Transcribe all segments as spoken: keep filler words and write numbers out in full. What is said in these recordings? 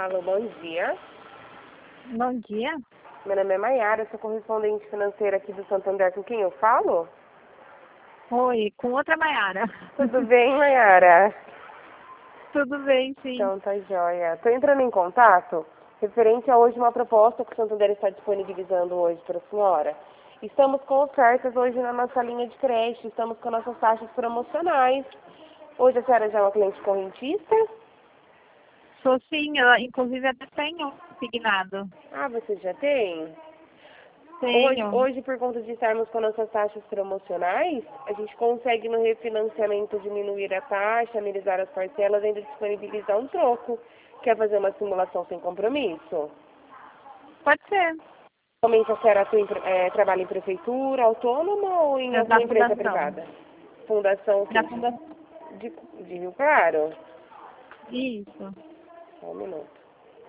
Alô, bom dia. Bom dia. Meu nome é Maiara, sou correspondente financeira aqui do Santander. Com quem eu falo? Oi, com outra Maiara. Tudo bem, Maiara? Tudo bem, sim. Então tá joia. Estou entrando em contato referente a hoje uma proposta que o Santander está disponibilizando hoje para a senhora. Estamos com ofertas hoje na nossa linha de crédito, estamos com nossas taxas promocionais. Hoje a senhora já é uma cliente correntista? Sou sim, eu, inclusive até tenho signado. Ah, você já tem? Hoje, Tenho. hoje, por conta de estarmos com nossas taxas promocionais, a gente consegue no refinanciamento diminuir a taxa, amenizar as parcelas e ainda disponibilizar um troco. Quer fazer uma simulação sem compromisso? Pode ser. Somente a senhora atua em pre- é, trabalha em prefeitura, autônoma ou em É da alguma empresa fundação. privada? Fundação o quê? Da fundação. De, de Rio Claro? Isso. Só um minuto.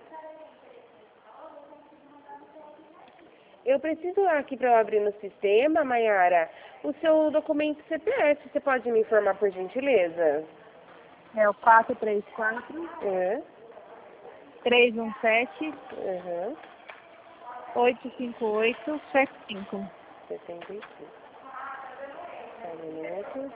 Eu preciso aqui para eu abrir no sistema, Maiara, o seu documento C P F. Você pode me informar, por gentileza? É o quatro três quatro, É. três um sete, Uhum. oito cinco oito, sete cinco. setenta e cinco. Só um minuto.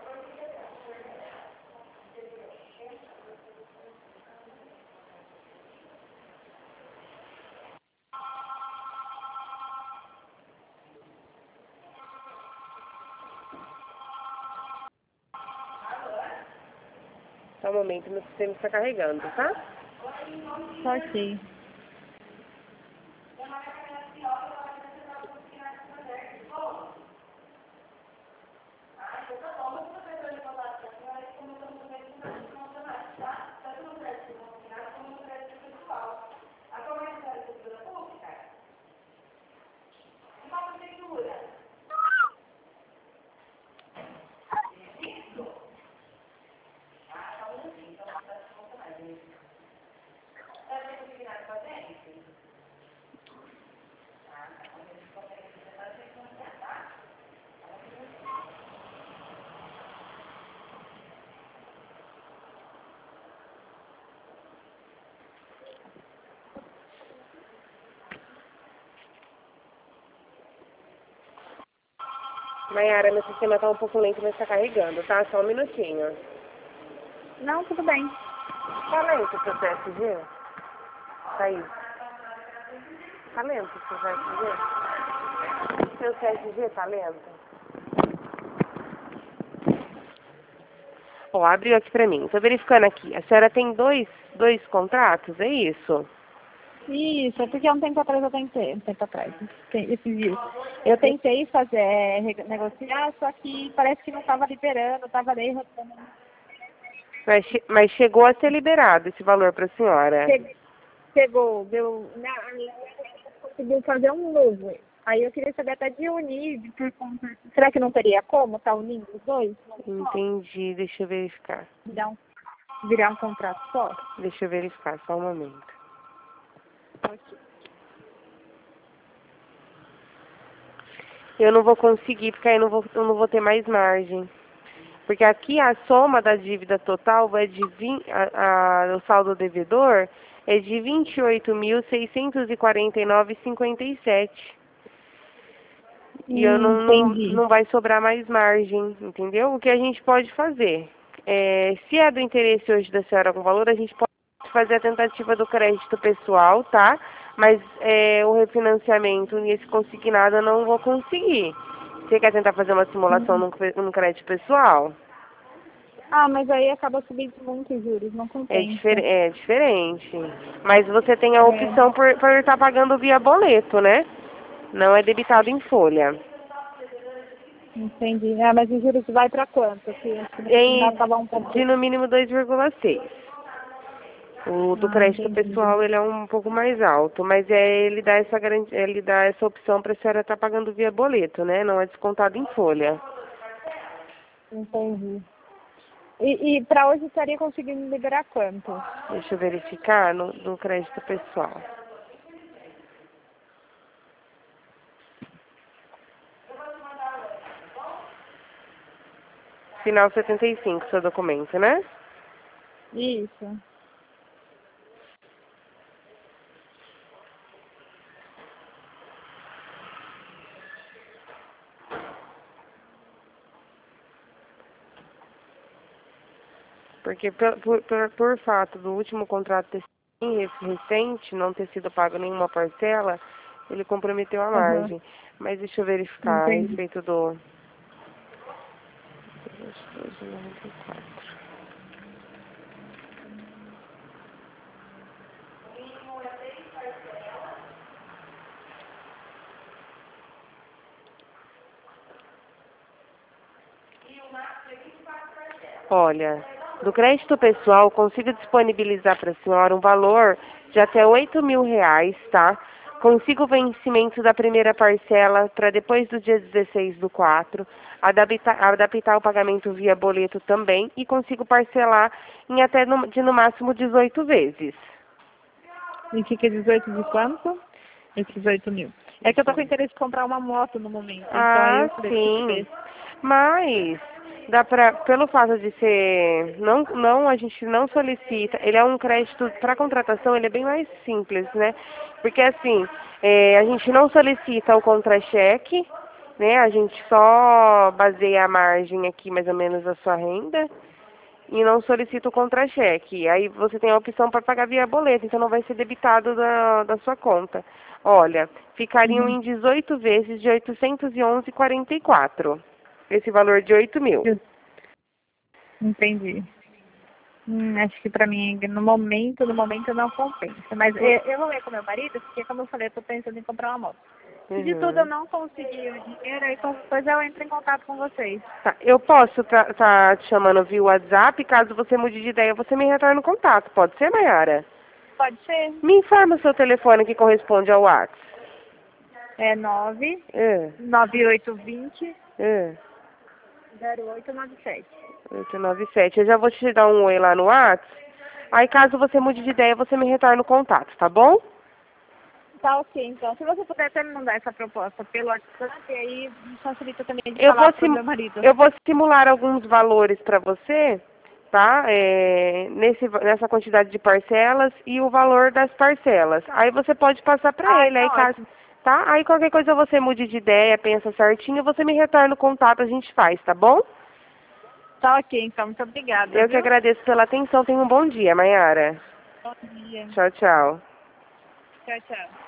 Só um momento, meu sistema está carregando, tá? Ok. Maiara, meu sistema está um pouco lento, mas está carregando, tá? Só um minutinho. Não, tudo bem. Tá lento o seu P S G? Tá aí. Tá lento o seu P S G? Seu P S G tá lento? Ó, abriu aqui pra mim. Tô verificando aqui. A senhora tem dois, dois contratos, é isso? Isso, é porque há um tempo atrás eu tentei, um tempo atrás, tem- esses dias. Eu tentei fazer, é, re- negociar, só que parece que não estava liberando, estava erro. Mas, che- mas chegou a ser liberado esse valor pra senhora? Che- Chegou, deu, na, conseguiu fazer um novo. Aí eu queria saber até de unir, de por conta. Será que não teria como estar unindo os dois? Entendi. Deixa eu verificar. Virar um, virar um contrato só? Deixa eu verificar, só um momento. Eu não vou conseguir, porque aí eu não vou, eu não vou ter mais margem. Porque aqui a soma da dívida total vai de vinte, a, a, o saldo devedor é de vinte e oito mil seiscentos e quarenta e nove vírgula cinquenta e sete. E eu Hum, não, não, entendi. não vai sobrar mais margem, entendeu? O que a gente pode fazer? É, se é do interesse hoje da senhora com valor, a gente pode fazer a tentativa do crédito pessoal, tá? Mas é, o refinanciamento nesse consignado eu não vou conseguir. Você quer tentar fazer uma simulação Hum. no, no crédito pessoal? Ah, mas aí acaba subindo muito os juros, não É, difer compensa. é diferente. Mas você tem a É, opção por, por estar pagando via boleto, né? Não é debitado em folha. entendi. Ah, mas os juros vai para quanto? Porque acho que no final Em, estava um pouco. de no mínimo dois vírgula seis. O do Ah, crédito entendi. pessoal ele é um pouco mais alto, mas é ele dá essa garantia, ele dá essa opção para a senhora estar pagando via boleto, né? Não é descontado em folha. Entendi. E, e para hoje estaria conseguindo liberar quanto? Deixa eu verificar no, no crédito pessoal. Final setenta e cinco, seu documento, né? Isso. Porque por, por, por, por fato do último contrato ter sido recente, não ter sido pago nenhuma parcela, ele comprometeu a Aham. margem. Mas deixa eu verificar a Entendi. respeito do... doze, noventa e quatro. Olha, do crédito pessoal, consigo disponibilizar para a senhora um valor de até oito mil reais, tá? Consigo o vencimento da primeira parcela para depois do dia dezesseis do quatro, adaptar, adaptar o pagamento via boleto também e consigo parcelar em até no, de no máximo dezoito vezes. E fica dezoito de quanto? Esses oito mil. É que eu tô com interesse em comprar uma moto no momento, então aí Ah, eu falei, deixa eu sim. ver. Mas dá pra, pelo fato de ser, não, não, a gente não solicita, ele é um crédito para contratação, ele é bem mais simples, né? Porque assim, é, a gente não solicita o contra-cheque, né? A gente só baseia a margem aqui, mais ou menos, da sua renda. E não solicita o contra-cheque. Aí você tem a opção para pagar via boleto, então não vai ser debitado da, da sua conta. Olha, ficariam Uhum. em dezoito vezes de oitocentos e onze vírgula quarenta e quatro. Esse valor de oito mil. Eu entendi. Hum, acho que pra mim, no momento, no momento não compensa. Mas eu, eu vou ver com meu marido, porque como eu falei, eu tô pensando em comprar uma moto. Se de tudo eu Uhum. não conseguir o dinheiro, aí depois eu entro em contato com vocês. Tá, eu posso estar tá te chamando via WhatsApp, caso você mude de ideia, você me retorna o contato. Pode ser, Mayara? Pode ser? Me informa o seu telefone que corresponde ao WhatsApp. É nove É, nove oito dois zero é. zero oito nove sete. oito nove sete. Eu já vou te dar um oi lá no WhatsApp. Aí caso você mude de ideia, você me retorna o contato, tá bom? Tá ok, então. Se você puder até me mandar essa proposta pelo WhatsApp, aí me facilita também de Eu vou, falar pro sim, meu marido. eu vou simular alguns valores para você, tá? É, nesse, nessa quantidade de parcelas e o valor das parcelas. Aí você pode passar para Ah, ele, aí tá caso, ótimo. tá? Aí qualquer coisa você mude de ideia, pensa certinho, você me retorna o contato, a gente faz, tá bom? Tá ok, então. Muito obrigada, Eu que viu? agradeço pela atenção. Tenha um bom dia, Mayara. Bom dia. Tchau, tchau. Tchau, tchau.